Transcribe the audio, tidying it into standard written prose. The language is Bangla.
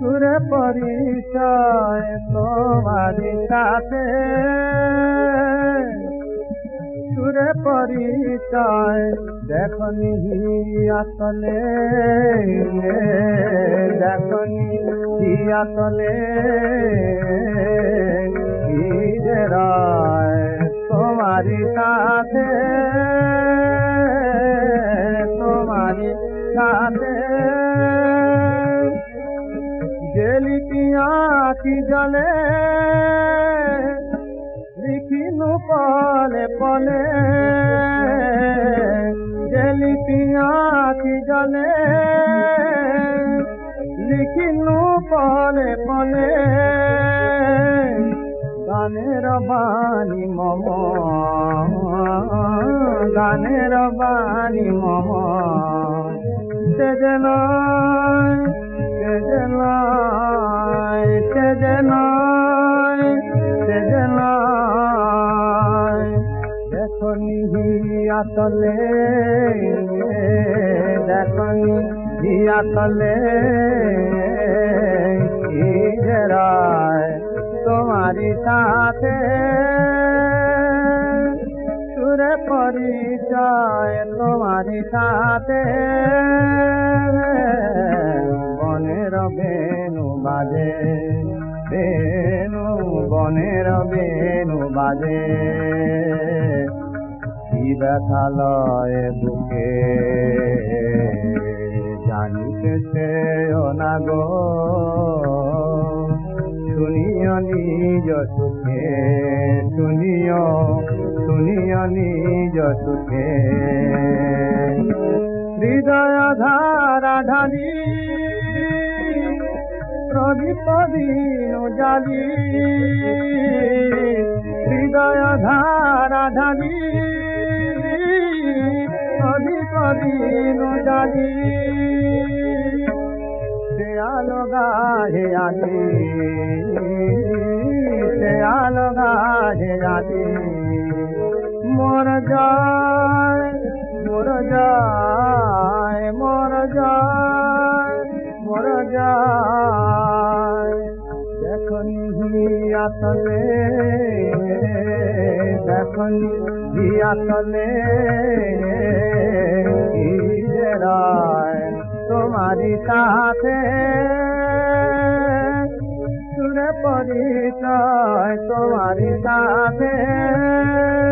সুরে পরিচয় তোমারি সাথে, সুরে পরিচয় দেখনি আসলে, দেখনি আসলে কি যে রায় তোমারি সাথে, তোমারি সাথে যে লিপিয়া কি জলে লিখিনু পলে পলে, যে লিপিয়া কি জলে লিখিনু পলে পলে, গানের বাণী মম, গানের বাণী মম সে যেন, সে যেন, সে যেন, সে যেন দেখনি আসলে, দেখনি আসলে কি যে রায় তোমারি সাথে, সুরে পরিচয় তোমারি সাথে বনের বেণু বাজে, বেণু বনের বেণু বাজে কি ব্যথা লয় বুকে জানিতেছে না গো, শুনিও নিজ সুখে, শুনিও, শুনিও নিজ সুখে হৃদয় ধারা ঢালি প্রদীপ দিন জালি, হৃদয় ধারা ঢালি প্রদীপ দিন জালি সে আলো গাহে আলি, সে আলো গাহে আলি মোর যায়, মোর যায়, মোর যায়, মোর যায় দেখনি আসলে, দেখনি আসলে কি যে রায় তোমারি সাথে, সুরে পরিচয় তোমারি সাথে।